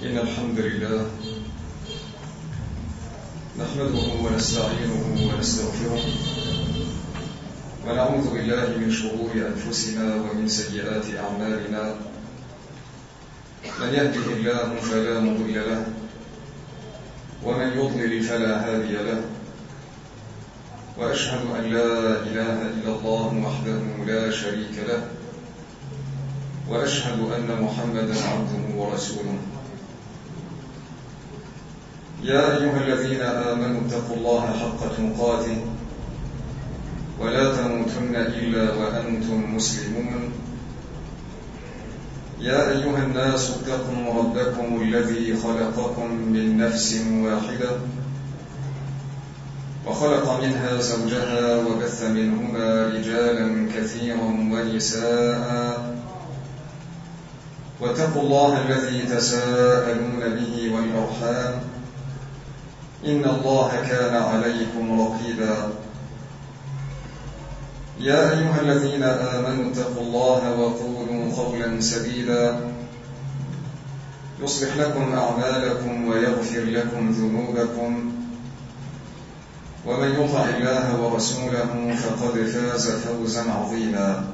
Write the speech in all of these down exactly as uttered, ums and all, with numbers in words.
إن الحمد لله نحمده ونستعينه ونستغفره ونعوذ بالله من شرور أنفسنا ومن سيئات أعمالنا. من يهده الله فلا مضل له ومن يضلل فلا هادي له، وأشهد أن لا إله إلا الله وحده لا شريك له، وأشهد أن محمدا عبده ورسوله. يا أيها الذين آمنوا اتقوا الله حق تقاته ولا تموتن إلا وأنتم مسلمون. يا أيها الناس اتقوا ربكم الذي خلقكم من نفس واحدة وخلق منها زوجها وبث منهما رجالا كثيرا ونساء، واتقوا الله الذي تساءلون به والأرحام إن الله كان عليكم رقيبا. يا أيها الذين آمنوا اتقوا الله وقولوا قولا سديدا يصلح لكم أعمالكم ويغفر لكم ذنوبكم، ومن يطع الله ورسوله فقد فاز فوزا عظيما.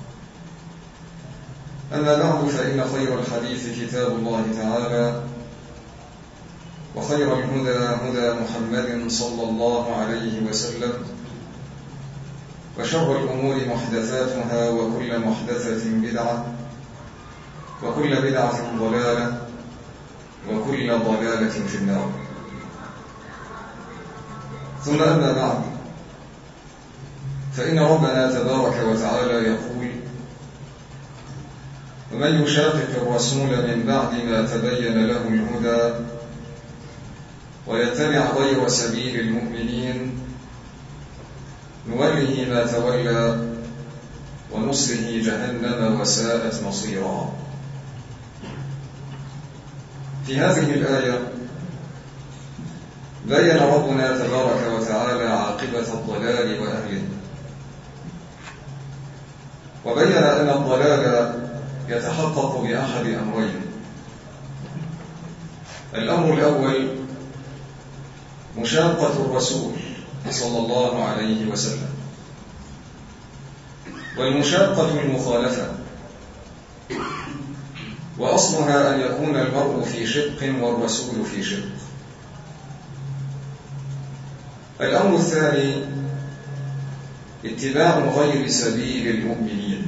أما بعد، فإن خير الحديث كتاب الله تعالى، وخير الهدى هدى محمد صلى الله عليه وسلم، وشر الأمور محدثاتها، وكل محدثة بدعة، وكل بدعة ضلالة، وكل ضلالة في النار. ثم أما بعد، فإن ربنا تبارك وتعالى يقول: ومن يشاقق الرسول من بعد ما تبين له الهدى ويتبع غير سبيل المؤمنين نوله ما تولى ونصله جهنم وساءت مصيرا. في هذه الآية بين ربنا تبارك وتعالى عاقبة الضلال وأهله، وبين أن الضلال يتحقق بأحد أمرين. الأمر الأول مشاقة الرسول صلى الله عليه وسلم، والمشاقة المخالفة، وأصلها أن يكون المرء في شق والرسول في شق. الأمر الثاني اتباع غير سبيل المؤمنين،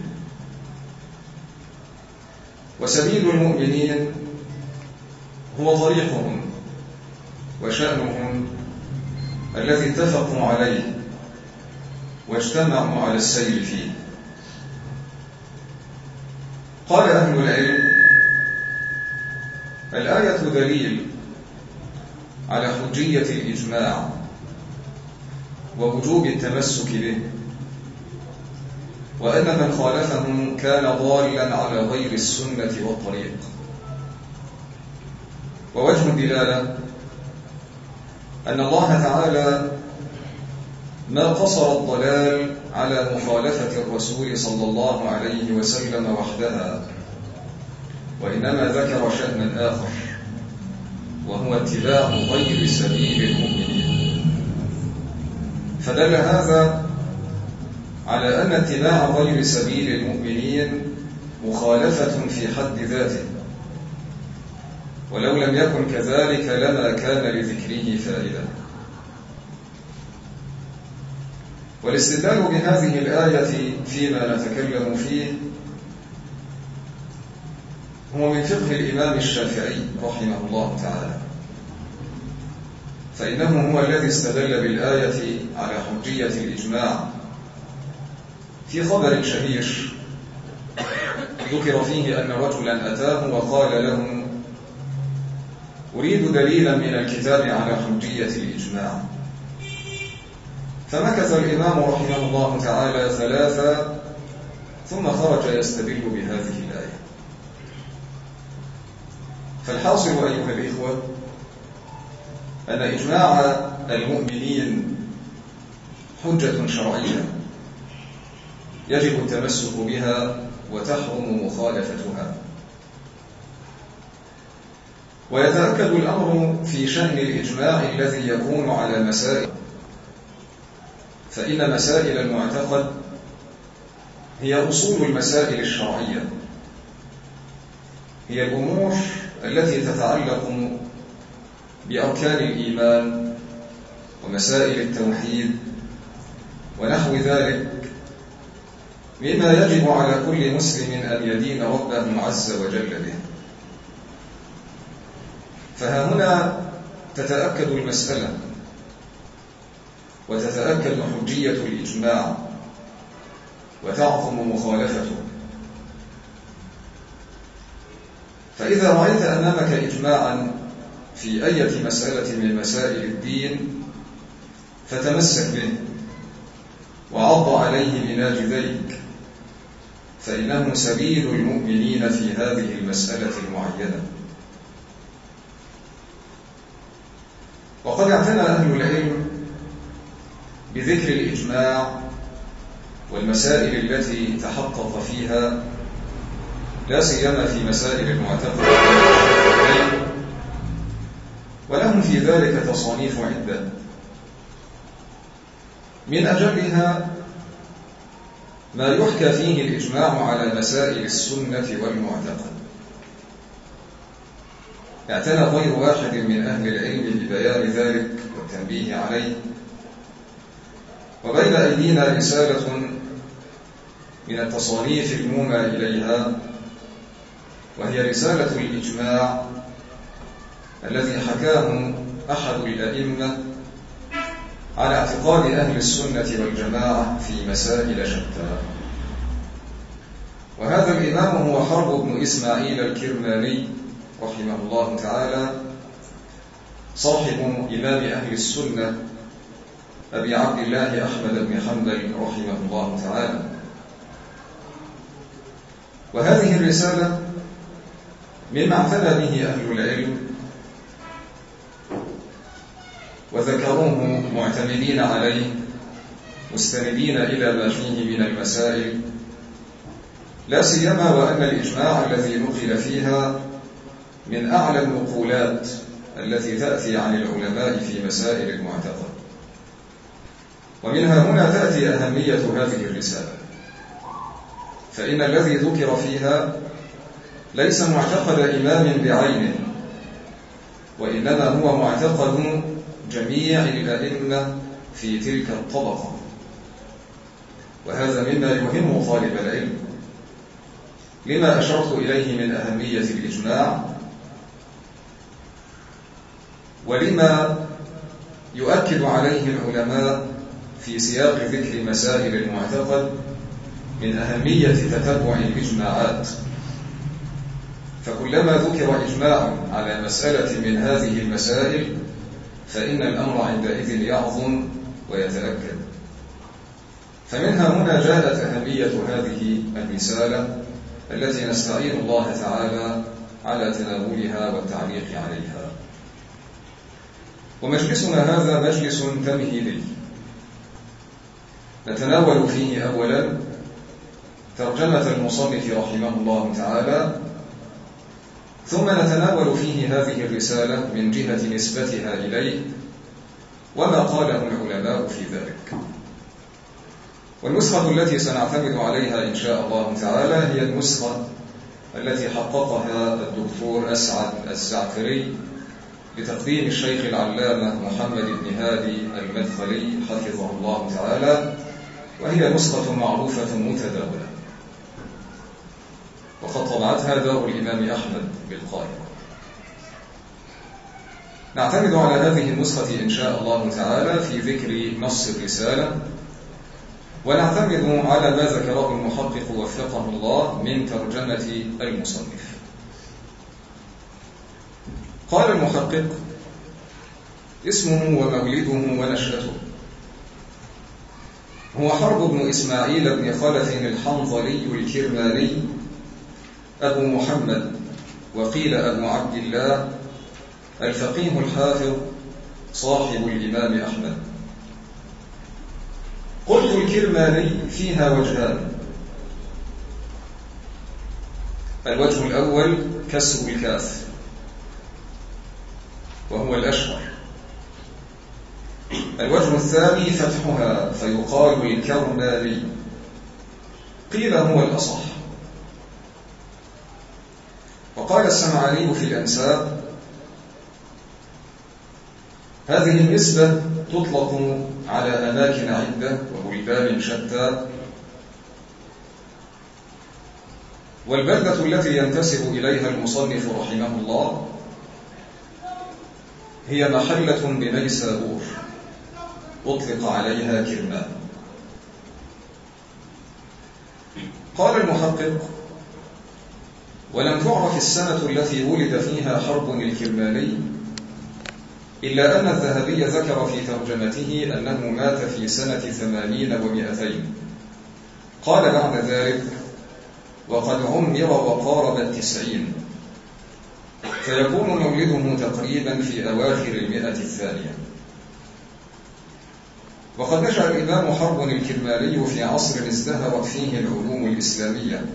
وسبيل المؤمنين هو طريقهم وشأنهم الذي اتفقوا عليه واجتمعوا على السير فيه. قال أهل العلم: الآية دليل على حجية الإجماع ووجوب التمسك به، وأن من خالفهم كان ضالا على غير السنة والطريق. ووجه الدلالة أن الله تعالى ما قصر الضلال على مخالفة الرسول صلى الله عليه وسلم وحدها، وإنما ذكر شأنا آخر، وهو اتباع غير سبيل المؤمنين. فدل هذا على أن اتباع غير سبيل المؤمنين مخالفة في حد ذاته، ولو لم يكن كذلك لما كان لذكره فائدة. والاستدلال بهذه الآية فيما نتكلم فيه هو من فقه الإمام الشافعي رحمه الله تعالى، فإنه هو الذي استدل بالآية على حجية الإجماع في خبر شهير ذكر فيه أن رجلا أتاه وقال له: أريد دليلا من الكتاب على حجية الإجماع. فمكث الإمام رحمه الله تعالى ثلاثة ثم خرج يستدل بهذه الآية. فالحاصل أيها الإخوة أن إجماع المؤمنين حجة شرعية يجب التمسك بها وتحرم مخالفتها. ويتأكد الأمر في شأن الإجماع الذي يكون على مسائل، فإن مسائل المعتقد هي أصول المسائل الشرعية، هي الأمور التي تتعلق بأركان الإيمان ومسائل التوحيد ونحو ذلك مما يجب على كل مسلم أن يدين ربه عز وجل به. فها هنا تتأكد المسألة وتتأكد حجية الإجماع وتعظم مخالفته. فإذا رأيت أمامك إجماعا في أي مسألة من مسائل الدين فتمسك به وعض عليه بناجذيك، فإنه سبيل المؤمنين في هذه المسألة المعينة. وقد اعتنى أهل العلم بذكر الإجماع والمسائل التي تحقق فيها، لا سيما في مسائل المعتقد، ولهم في ذلك تصانيف عدة، من أجلها ما يحكى فيه الإجماع على مسائل السنة والمعتقد. اعتنى غير واحد من أهل العلم ببيان ذلك والتنبيه عليه، وبين أيدينا رسالة من التصانيف المومى إليها، وهي رسالة الإجماع الذي حكاه أحد الأئمة على اعتقاد أهل السنة والجماعة في مسائل شتى. وهذا الإمام هو حرب بن إسماعيل الكرماني رحمه الله تعالى، صاحب إمام أهل السنة أبي عبد الله أحمد بن حنبل رحمه الله تعالى. وهذه الرسالة مما اعتنى به أهل العلم وذكروه معتمدين عليه مستندين إلى ما فيه من المسائل، لا سيما وأن الإجماع الذي نقل فيها من أعلى النقولات التي تأتي عن العلماء في مسائل المعتقد. ومنها هنا تأتي أهمية هذه الرسالة، فإن الذي ذكر فيها ليس معتقد إمام بعينه، وإنما هو معتقد جميع الأئمة في تلك الطبقة، وهذا مما يهم طالب العلم. لما أشرت إليه من أهمية الإجماع، ولما يؤكد عليه العلماء في سياق ذكر مسائل المعتقد من أهمية تتبع الإجماعات. فكلما ذكر إجماع على مسألة من هذه المسائل فإن الأمر عندئذ يعظم ويتأكد. فمنها هنا جاءت أهمية هذه الرسالة التي نستعين الله تعالى على تناولها والتعليق عليها. ومجلسنا هذا مجلس تمهيدي، نتناول فيه أولا ترجمة المصنف رحمه الله تعالى، ثم نتناول فيه هذه الرسالة من جهة نسبتها إليه وما قاله العلماء في ذلك. والنسخة التي سنعتمد عليها إن شاء الله تعالى هي النسخة التي حققها الدكتور أسعد الزعفري بتقديم الشيخ العلامة محمد بن هادي المدخلي حفظه الله تعالى، وهي نسخة معروفة متداولة، وقد طبعتها دار الإمام أحمد بالقاهرة. نعتمد على هذه النسخة إن شاء الله تعالى في ذكر نص الرسالة، ونعتمد على ما ذكره المحقق وفقه الله من ترجمة المصنف. قال المحقق: اسمه ومولده ونشأته هو حرب بن إسماعيل بن خلف الحنظلي الكرماني أبو محمد، وقيل أبو عبد الله، الفقيه الحافظ صاحب الإمام أحمد. قلت الكرماني فيها وجهان: الوجه الأول كسر الكاف، وهو الأشهر. الوجه الثاني فتحها فيقال الكرمالي، قيل هو الأصح. وقال السمعاني في الأنساب: هذه النسبة تطلق على أماكن عدة وبلدان شتى، والبلدة التي ينتسب إليها المصنف رحمه الله هي محلة بنيسابور أطلق عليها كرمان. قال المحقق: ولم تعرف السنة التي ولد فيها حرب الكرماني، إلا أن الذهبي ذكر في ترجمته أنه مات في سنة ثمانين ومئتين. قال بعد ذلك: وقد عمر وقارب التسعين، فيكون مولده تقريبا في أواخر المئة الثانية. وقد نشأ الإمام حرب الكرماني في عصر ازدهرت فيه العلوم الإسلامية،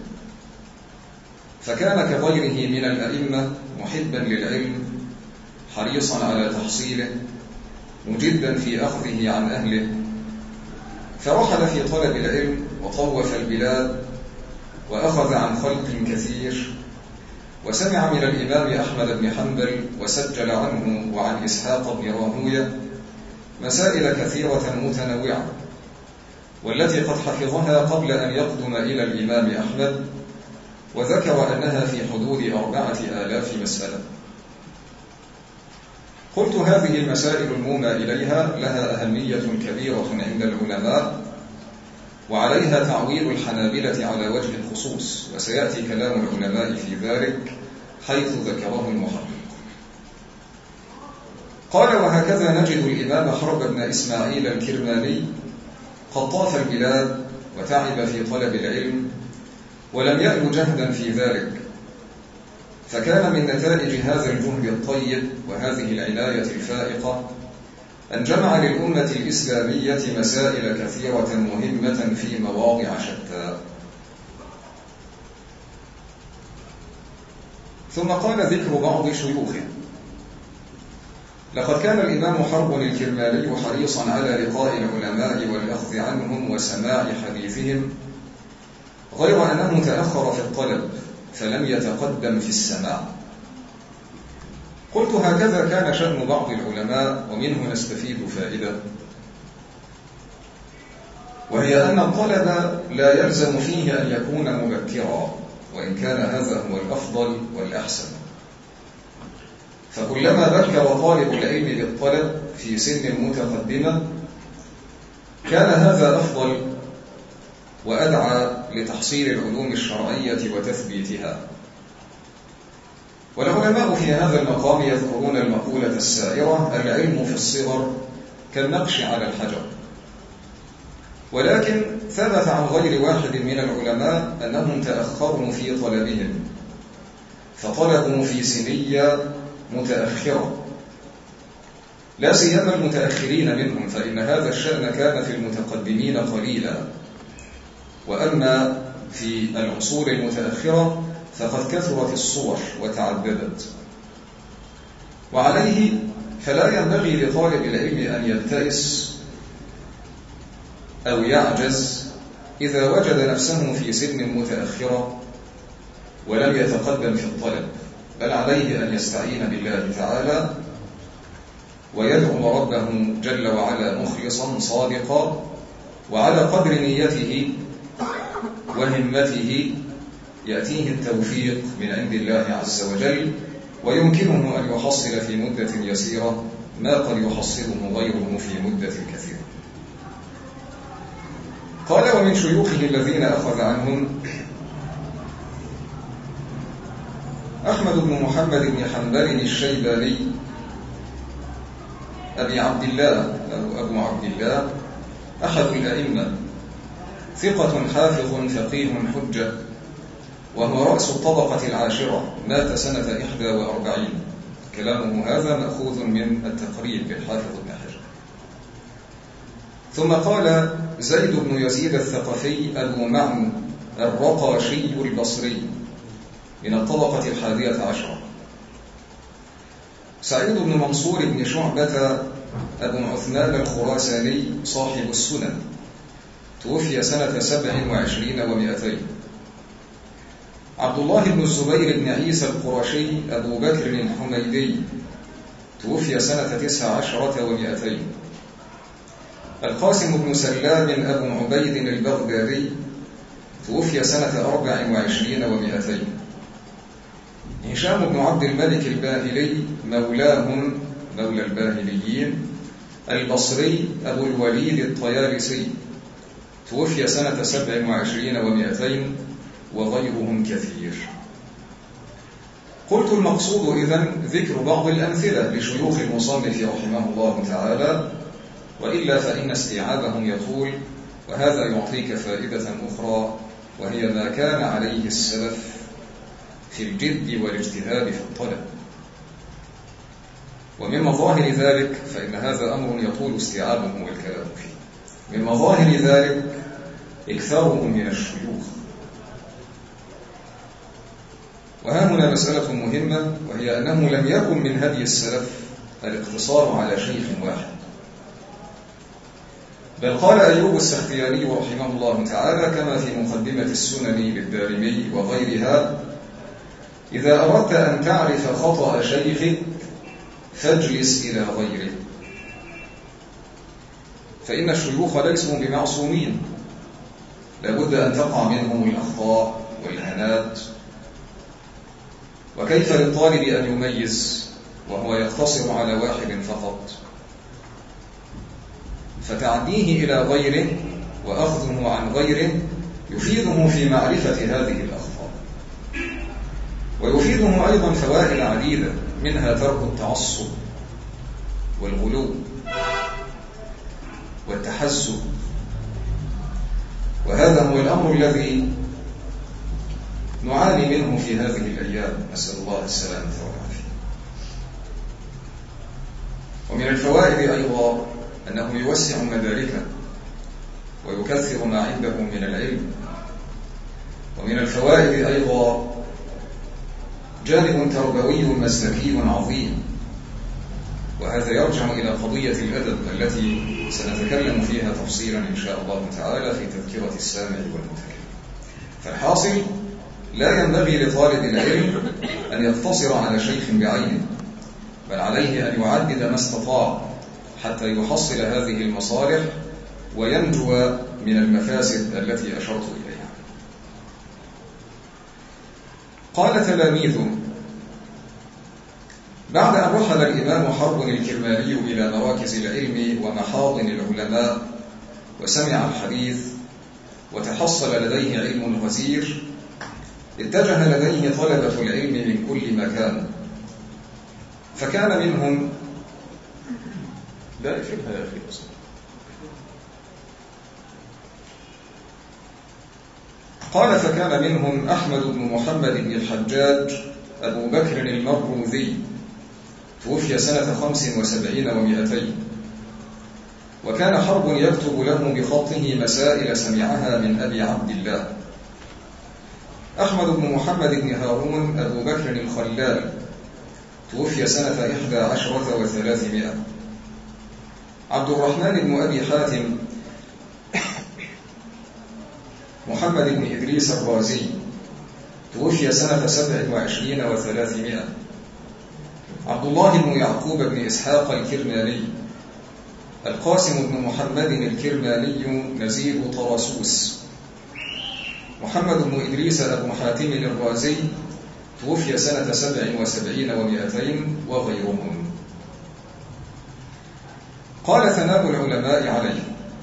فكان كغيره من الأئمة محبا للعلم، حريصا على تحصيله، مجدا في أخذه عن أهله، فرحل في طلب العلم وطوف البلاد وأخذ عن خلق كثير، وسمع من الإمام أحمد بن حنبل وسجل عنه وعن إسحاق بن راهوية مسائل كثيرة متنوعة، والتي قد حفظها قبل أن يقدم إلى الإمام أحمد، وذكر أنها في حدود أربعة آلاف مسألة. قلت: هذه المسائل المومى إليها لها أهمية كبيرة عند العلماء، وعليها تعويل الحنابلة على وجه الخصوص، وسيأتي كلام العلماء في ذلك حيث ذكره المحقق. قال: وهكذا نجد الإمام حرب بن إسماعيل الكرماني قد طاف البلاد وتعب في طلب العلم، ولم يأل جهدا في ذلك، فكان من نتائج هذا الجهد الطيب وهذه العناية الفائقة أن جمع للأمة الإسلامية مسائل كثيرة مهمة في مواضع شتى. ثم قال: ذكر بعض شيوخه. لقد كان الإمام حرب الكرماني حريصا على لقاء العلماء والأخذ عنهم وسماع حديثهم، غير أنه تأخر في الطلب فلم يتقدم في السماع. قلت: هكذا كان شأن بعض العلماء، ومنه نستفيد فائدة، وهي أن الطلب لا يلزم فيه أن يكون مبكرا، وإن كان هذا هو الأفضل والأحسن، فكلما بكر طالب العلم للطلب في سن متقدمة كان هذا أفضل وأدعى لتحصيل العلوم الشرعية وتثبيتها. والعلماء في هذا المقام يذكرون المقولة السائرة: العلم في الصغر كالنقش على الحجر. ولكن ثبت عن غير واحد من العلماء أنهم تأخروا في طلبهم، فطلبوا في سنية متأخرة، لا سيما المتأخرين منهم، فإن هذا الشأن كان في المتقدمين قليلا، وأما في العصور المتأخرة فقد كثرت الصور وتعددت. وعليه فلا ينبغي لطالب العلم أن يبتئس أو يعجز إذا وجد نفسه في سن متأخرة ولم يتقدم في الطلب، بل عليه أن يستعين بالله تعالى ويدعو ربه جل وعلا مخلصا صادقا، وعلى قدر نيته وهمته يأتيه التوفيق من عند الله عز وجل، ويمكنه أن يحصل في مدة يسيرة ما قد يحصله غيره في مدة كثيرة. قال: ومن شيوخه الذين أخذ عنهم أحمد بن محمد بن حنبل الشيباني أبي عبد الله أو أبو عبد الله، أحد الأئمة، ثقة حافظ فقيه حجة، وهو رأس الطبقة العاشرة، مات سنة إحدى وأربعين. كلامه هذا مأخوذ من التقريب للحافظ ابن حجر. ثم قال: زيد بن يزيد الثقفي أبو معن الرقاشي البصري، من الطبقة الحادية عشرة، سعيد بن منصور بن شعبة أبو عثمان الخراساني صاحب السنن، توفي سنة سبع وعشرين ومئتين. عبد الله بن الزبير بن عيسى القرشي أبو بكر الحميدي، توفي سنة تسع عشرة ومئتين. القاسم بن سلام أبو عبيد البغدادي، توفي سنة أربع وعشرين ومئتين. هشام بن عبد الملك الباهلي مولاهم مولى الباهليين البصري أبو الوليد الطيالسي، توفي سنة سبع وعشرين ومئتين، وغيرهم كثير. قلت المقصود إذن ذكر بعض الأمثلة لشيوخ المصنف رحمه الله تعالى، وإلا فإن استيعابهم يطول، وهذا يعطيك فائدة أخرى، وهي ما كان عليه السلف في الجد والاجتهاد في الطلب. ومن مظاهر ذلك، فإن هذا أمر يطول استيعابه والكلام فيه، من مظاهر ذلك إكثارهم من الشيوخ. وها هنا مسألة مهمة، وهي أنه لم يكن من هدي السلف الاقتصار على شيخ واحد، بل قال أيوب السختياني رحمه الله تعالى كما في مقدمة السنن للدارمي وغيرها: إذا أردت أن تعرف خطأ شيخك فاجلس إلى غيره، فإن الشيوخ ليسوا بمعصومين، لابد أن تقع منهم الأخطاء والهنات. وكيف للطالب أن يميز وهو يقتصر على واحد فقط؟ فتعديه إلى غيره وأخذه عن غيره يفيده في معرفة هذه الأخطاء، ويفيده أيضا فوائد عديدة، منها ترك التعصب والغلو والتحزب. وهذا هو الأمر الذي نعاني منه في هذه الأيام، نسأل الله السلامة والعافية. ومن الفوائد أيضا أنه يوسع مداركه ويكثر ما عنده من العلم. ومن الفوائد أيضا جانب تربوي مسلكي عظيم، وهذا يرجع إلى قضية الأدب التي سنتكلم فيها تفصيلا إن شاء الله تعالى في تذكرة السامع والمتكلم. فالحاصل، لا ينبغي لطالب العلم أن يقتصر على شيخ بعينه، بل عليه أن يعدد ما استطاع حتى يحصل هذه المصالح وينجو من المفاسد التي أشرت إليها. قال تلاميذه: بعد أن رحل الإمام حرب الكرماني إلى مراكز العلم ومحاضن العلماء وسمع الحديث وتحصل لديه علم غزير، اتجه لديه طلبة العلم من كل مكان، فكان منهم لا يفهمها يا أخي أصلا. قال: فكان منهم أحمد بن محمد بن الحجاج أبو بكر المروذي، توفي سنة خمس وسبعين ومئتين، وكان حرب يكتب له بخطه مسائل سمعها من أبي عبد الله. أحمد بن محمد بن هارون أبو بكر الخلال، توفي سنة إحدى عشرة وثلاثمائة. عبد الرحمن بن أبي حاتم محمد بن إدريس الرازي، توفي سنة سبع وعشرين وثلاثمائة. عبد الله بن يعقوب بن إسحاق الكرماني. القاسم بن محمد الكرماني نزيل طرسوس. محمد بن إدريس أبو حاتم الرازي، توفي سنة سبع وسبعين ومئتين، وغيرهم. قال: ثناء العلماء عليه.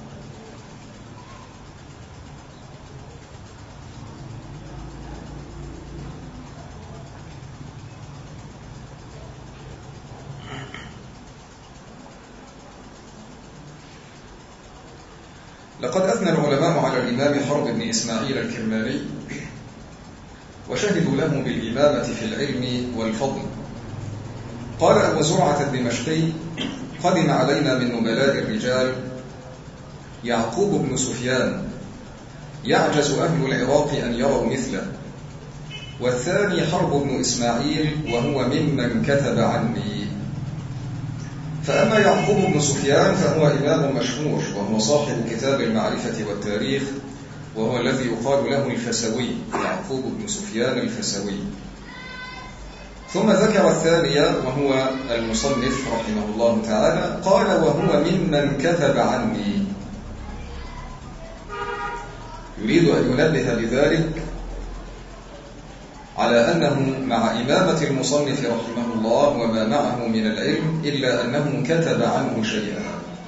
لقد أثنى العلماء على الإمام حرب بن إسماعيل الكرماني، وشهدوا له بالإمامة في العلم والفضل. قال أبو زرعة الدمشقي: قدم علينا من نبلاء الرجال يعقوب بن سفيان، يعجز أهل العراق أن يروا مثله، والثاني حرب بن إسماعيل، وهو ممن كتب عني. فأما يعقوب بن سفيان فهو إمام مشهور، وهو صاحب كتاب المعرفة والتاريخ، وهو الذي يقال له الفسوي، يعقوب بن سفيان الفسوي. ثم ذكر الثانية وهو المصنف رحمه الله تعالى، قال وهو ممن كتب عني. يريد أن ينبه بذلك على أنه مع إمامة المصنف رحمه الله وما معه من العلم إلا أنه كتب عنه شيئا.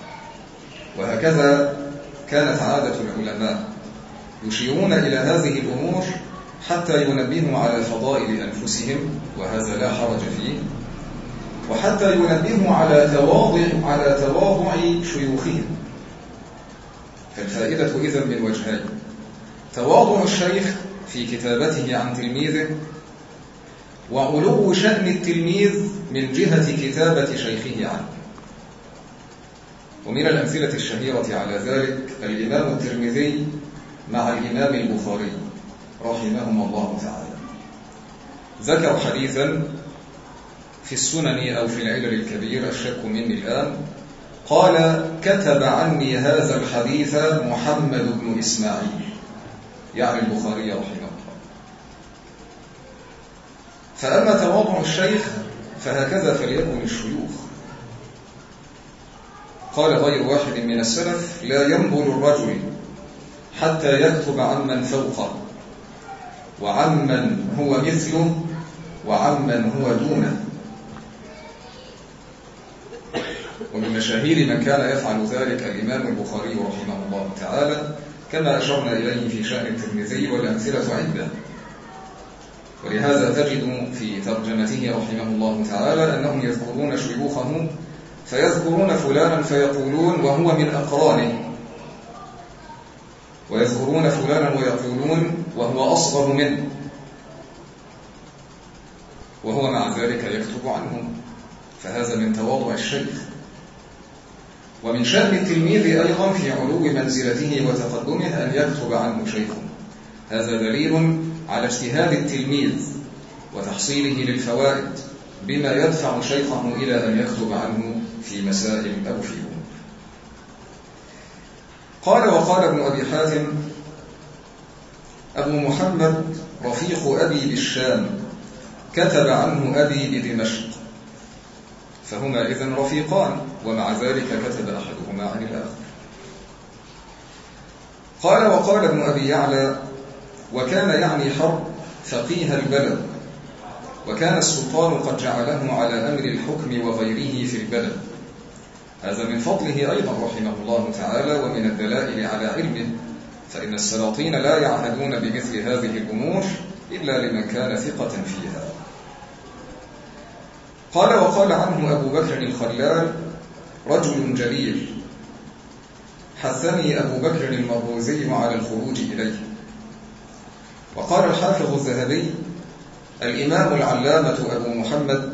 وهكذا كانت عادة العلماء، يشيرون إلى هذه الأمور حتى ينبهوا على فضائل أنفسهم، وهذا لا حرج فيه، وحتى ينبهوا على تواضع على تواضع شيوخهم. فالفائدة إذن من وجهين: تواضع الشيخ في كتابته عن تلميذه، وعلو شأن التلميذ من جهة كتابة شيخه عنه. ومن الأمثلة الشهيرة على ذلك الإمام الترمذي مع الإمام البخاري رحمهما الله تعالى. ذكر حديثا في السنن أو في العلل الكبير، الشك مني الآن، قال كتب عني هذا الحديث محمد بن إسماعيل، يعني البخاري رحمه الله. فأما تواضع الشيخ فهكذا فليكن الشيوخ. قال غير واحد من السلف: لا ينبل الرجل حتى يكتب عمن فوقه، وعمن هو مثله، وعمن هو دونه. ومن مشاهير من كان يفعل ذلك الإمام البخاري رحمه الله تعالى، كما أشرنا إليه في شأن الترمذي، والأمثلة عدة. ولهذا تجد في ترجمته رحمه الله تعالى أنهم يذكرون شيوخه، فيذكرون فلانا فيقولون وهو من أقرانه، ويذكرون فلانا ويقولون وهو أصغر منه، وهو مع ذلك يكتب عنهم. فهذا من تواضع الشيخ. ومن شأن التلميذ أيضا في علو منزلته وتقدمه أن يكتب عنه شيخه. هذا دليل على اجتهاد التلميذ وتحصيله للفوائد بما يدفع شيخه إلى أن يكتب عنه في مسائل أو في أمور. قال وقال ابن أبي حاتم: أبو محمد رفيق أبي بالشام، كتب عنه أبي بدمشق. فهما إذن رفيقان، ومع ذلك كتب أحدهما عن الآخر. قال وقال ابن أبي يعلى: وكان يعني حرب فقيه البلد، وكان السلطان قد جعله على أمر الحكم وغيره في البلد. هذا من فضله أيضا رحمه الله تعالى، ومن الدلائل على علمه، فإن السلاطين لا يعهدون بمثل هذه الأمور إلا لمن كان ثقة فيها. قال وقال عنه أبو بكر الخلال: رجل جليل، حثني أبو بكر المروزي على الخروج إليه. وقال الحافظ الذهبي: الإمام العلامة أبو محمد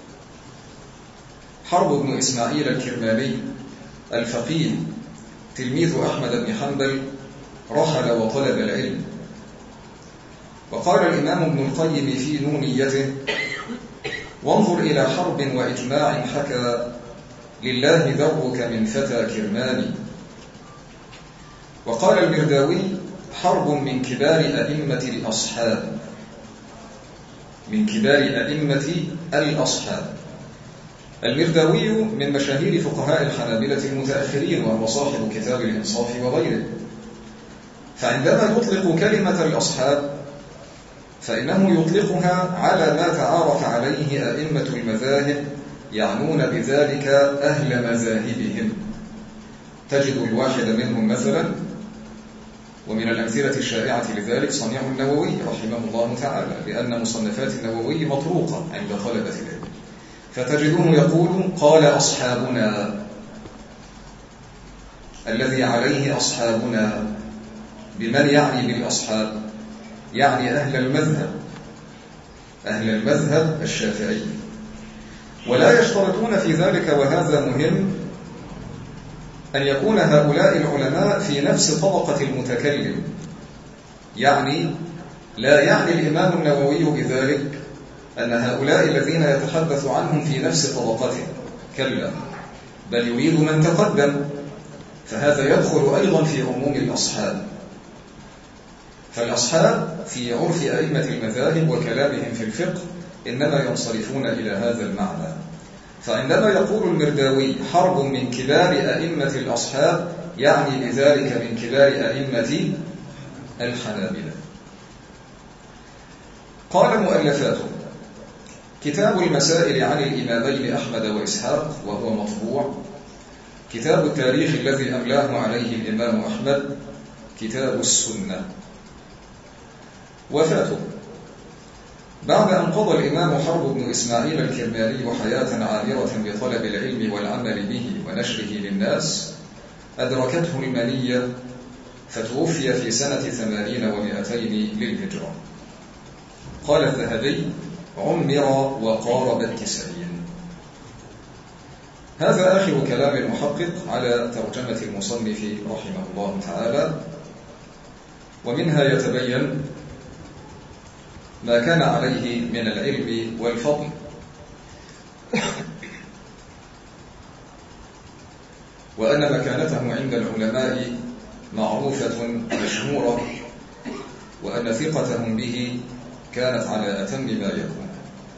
حرب بن إسماعيل الكرماني الفقيه تلميذ أحمد بن حنبل رحل وطلب العلم. وقال الإمام ابن القيم في نونيته: وانظر إلى حرب وإجماع حكى لله ذرك من فتى كرماني. وقال المرداوي: حرب من كبار أئمة الأصحاب، من كبار أئمة الأصحاب. المرداوي من مشاهير فقهاء الحنابلة المتأخرين، وهو صاحب كتاب الإنصاف وغيره. فعندما يطلق كلمة الأصحاب فإنه يطلقها على ما تعارف عليه أئمة المذاهب، يعنون بذلك أهل مذاهبهم. تجد الواحد منهم مثلا، ومن الأمثلة الشائعة لذلك صنيع النووي رحمه الله تعالى، لأن مصنفات النووي مطروقة عند طلبة العلم، فتجده يقول: قال أصحابنا، الذي عليه أصحابنا. بمن يعني بالأصحاب؟ يعني أهل المذهب، أهل المذهب الشافعي. ولا يشترطون في ذلك، وهذا مهم، أن يكون هؤلاء العلماء في نفس طبقة المتكلم. يعني لا يعني الإمام النووي بذلك أن هؤلاء الذين يتحدث عنهم في نفس طبقته، كلا، بل يريد من تقدم، فهذا يدخل أيضا في عموم الأصحاب. فالأصحاب في عرف أئمة المذاهب وكلامهم في الفقه إنما ينصرفون إلى هذا المعنى. فعندما يقول المرداوي حرب من كبار أئمة الأصحاب يعني بذلك من كبار أئمة الحنابلة. قال مؤلفاته: كتاب المسائل عن الإمامين أحمد وإسحاق وهو مطبوع، كتاب التاريخ الذي أملاه عليه الإمام أحمد، كتاب السنة. وفاته: بعد أن قضى الإمام حرب بن إسماعيل الكرماني حياة عامرة بطلب العلم والعمل به ونشره للناس، أدركته المنية فتوفي في سنة ثمانين ومئتين للهجرة. قال الذهبي: عمر وقارب التسعين. هذا آخر كلام المحقق على ترجمة المصنف رحمه الله تعالى، ومنها يتبين ما كان عليه من العلم والفضل. وأن مكانته عند العلماء معروفة مشهورة، وأن ثقتهم به كانت على أتم ما يكون.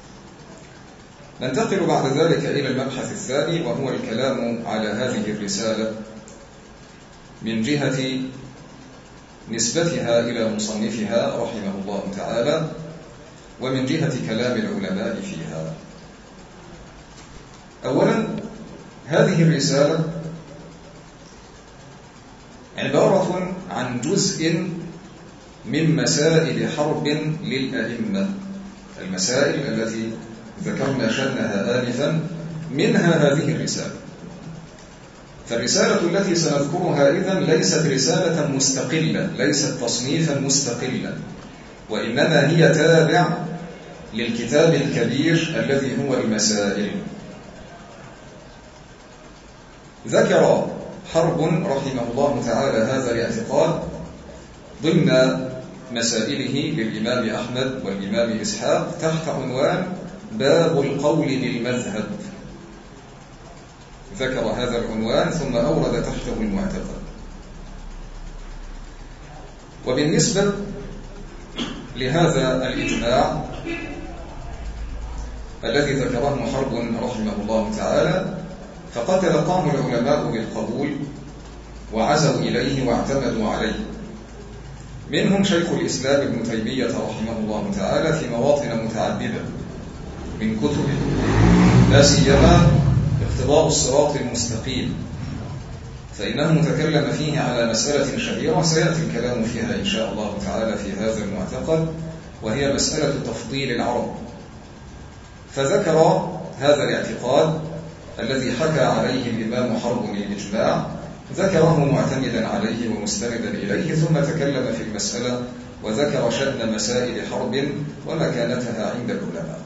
ننتقل بعد ذلك إلى المبحث الثاني، وهو الكلام على هذه الرسالة من جهة نسبتها إلى مصنفها رحمه الله تعالى، ومن جهة كلام العلماء فيها. أولا، هذه الرسالة عبارة عن جزء من مسائل حرب للأئمة، المسائل التي ذكرنا شأنها آنفا، منها هذه الرسالة. فالرسالة التي سنذكرها إذن ليست رسالة مستقلة، ليست تصنيفا مستقلا، وإنما هي تابع للكتاب الكبير الذي هو المسائل. ذكر حرب رحمه الله تعالى هذا الاعتقاد ضمن مسائله للإمام أحمد والإمام إسحاق تحت عنوان باب القول بالمذهب. ذكر هذا العنوان ثم أورد تحته المعتقد. وبالنسبة لهذا الإجماع الذي ذكره حرب رحمه الله تعالى، فقد تلقاه العلماء بالقبول وعزوا إليه واعتمدوا عليه. منهم شيخ الإسلام ابن تيمية رحمه الله تعالى في مواطن متعددة من كتبه، لا سيما اقتضاء الصراط المستقيم، فإنه تكلم فيه على مسألة شهيرة سيأتي الكلام فيها إن شاء الله تعالى في هذا المعتقد، وهي مسألة تفضيل العرب. فذكر هذا الاعتقاد الذي حكى عليه الإمام حرب الإجماع، ذكره معتمدا عليه ومستندا إليه، ثم تكلم في المسألة وذكر شأن مسائل حرب ومكانتها عند العلماء.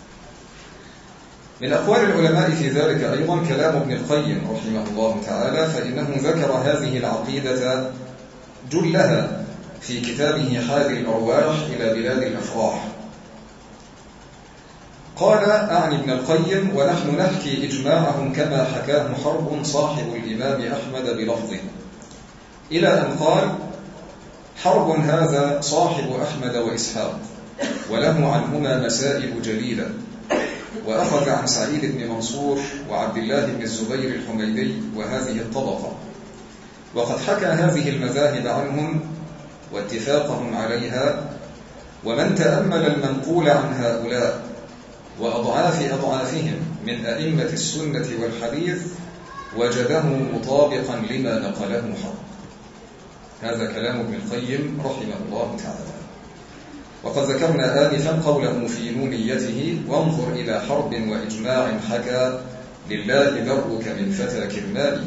من أقوال العلماء في ذلك أيضا كلام ابن القيم رحمه الله تعالى، فإنه ذكر هذه العقيدة جلها في كتابه حادي الأرواح إلى بلاد الأفراح. قال أعني ابن القيم: ونحن نحكي إجماعهم كما حكاه حرب صاحب الإمام أحمد بلفظه، إلى أن قال: حرب هذا صاحب أحمد وإسحاق، وله عنهما مسائل جليلة، وأخذ عن سعيد بن منصور وعبد الله بن الزبير الحميدي وهذه الطبقة، وقد حكى هذه المذاهب عنهم واتفاقهم عليها، ومن تأمل المنقول عن هؤلاء وأضعاف أضعافهم من أئمة السنة والحديث وجده مطابقا لما نقله حرب. هذا كلام ابن القيم رحمه الله تعالى. وقد ذكرنا آنفا قوله في نونيته: وانظر إلى حرب وإجماع حكى لله برك من فتى كرماني.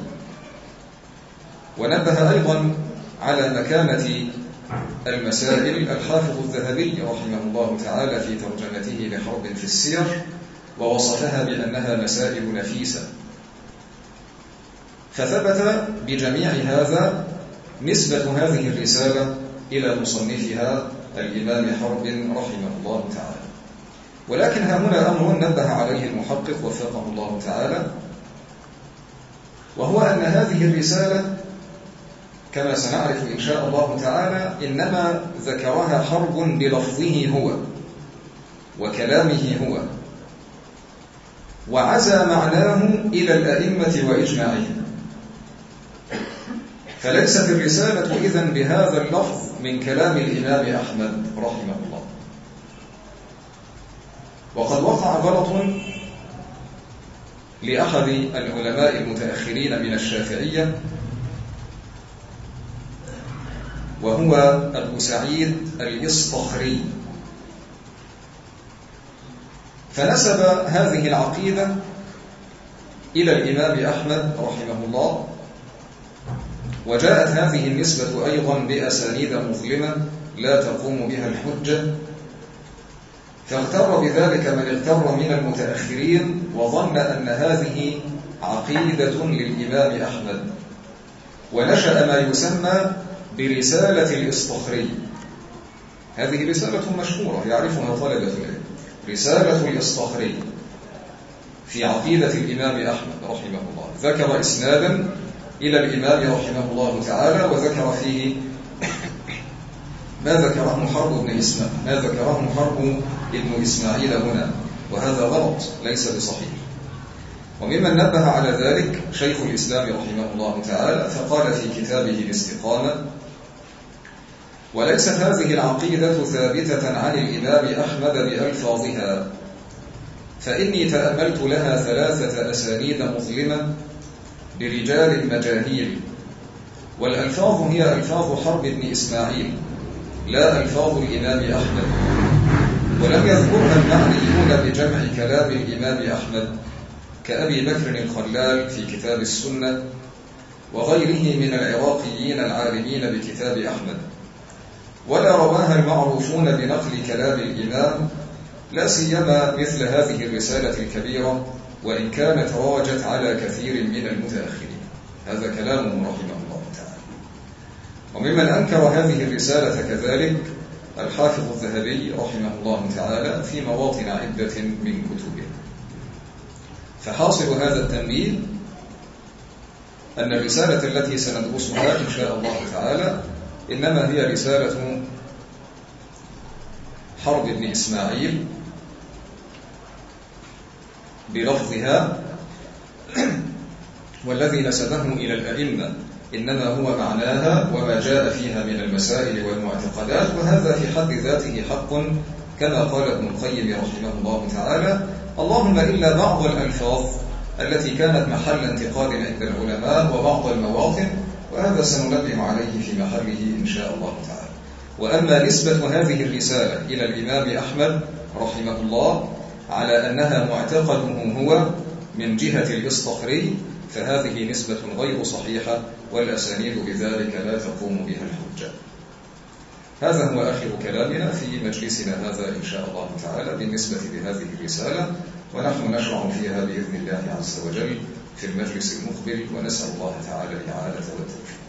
ونبه أيضا على مكانة المسائل الحافظ الذهبي رحمه الله تعالى في ترجمته لحرب في السير، ووصفها بأنها مسائل نفيسة. فثبت بجميع هذا نسبة هذه الرسالة إلى مصنفها الإمام حرب رحمه الله تعالى. ولكن هنا أمر نبه عليه المحقق وفقه الله تعالى، وهو أن هذه الرسالة كما سنعرف إن شاء الله تعالى إنما ذكرها حرب بلفظه هو وكلامه هو، وعزى معناه إلى الأئمة وإجماعهم، فليست الرسالة إذن بهذا اللفظ من كلام الإمام أحمد رحمه الله. وقد وقع غلط لأحد العلماء المتأخرين من الشافعية، وهو أبو سعيد الإصطخري، فنسب هذه العقيدة إلى الإمام أحمد رحمه الله، وجاءت هذه النسبة أيضا بأسانيد مظلمة لا تقوم بها الحجة، فاغتر بذلك من اغتر من المتأخرين وظن أن هذه عقيدة للإمام أحمد، ونشأ ما يسمى برسالة الإصطخري. هذه رسالة مشهورة يعرفها طلبة العلم، رسالة الإصطخري في عقيدة الإمام أحمد رحمه الله، ذكر إسنادا إلى الإمام رحمه الله تعالى، وذكر فيه ما ذكره حرب ابن إسماعيل ما ذكره حرب ابن إسماعيل هنا، وهذا غلط ليس بصحيح. وممن نبه على ذلك شيخ الإسلام رحمه الله تعالى، فقال في كتابه الاستقامة: وليست هذه العقيدة ثابتة عن الإمام أحمد بألفاظها، فإني تأملت لها ثلاثة أسانيد مظلمة برجال مجاهيل، والألفاظ هي ألفاظ حرب ابن إسماعيل لا ألفاظ الإمام أحمد، ولم يذكرها المعنيون بجمع كلام الإمام أحمد كأبي بكر الخلال في كتاب السنة وغيره من العراقيين العالمين بكتاب أحمد، ولا رواها المعروفون بنقل كلام الإمام، لا سيما مثل هذه الرسالة الكبيرة، وإن كانت راجت على كثير من المتأخرين. هذا كلامهم رحمه الله تعالى. وممن أنكر هذه الرسالة كذلك الحافظ الذهبي رحمه الله تعالى في مواطن عدة من كتبه. فحاصل هذا التنبيه أن الرسالة التي سندرسها إن شاء الله تعالى إنما هي رسالة حرب ابن إسماعيل بلفظها، والذي نسبه إلى الأئمة إنما هو معناها وما جاء فيها من المسائل والمعتقدات، وهذا في حد ذاته حق كما قال ابن القيم رحمه الله تعالى، اللهم إلا بعض الألفاظ التي كانت محل انتقاد عند العلماء وبعض المواطن، وهذا سننبه عليه في محله إن شاء الله تعالى. وأما نسبة هذه الرسالة إلى الإمام أحمد رحمه الله على أنها معتقده هو من جهة الإصطخري، فهذه نسبة غير صحيحة، والأسانيد بذلك لا تقوم بها الحجة. هذا هو آخر كلامنا في مجلسنا هذا إن شاء الله تعالى بالنسبة لهذه الرسالة، ونحن نشرع فيها بإذن الله عز وجل في المجلس المقبل، ونسأل الله تعالى الإعانة والتوفيق.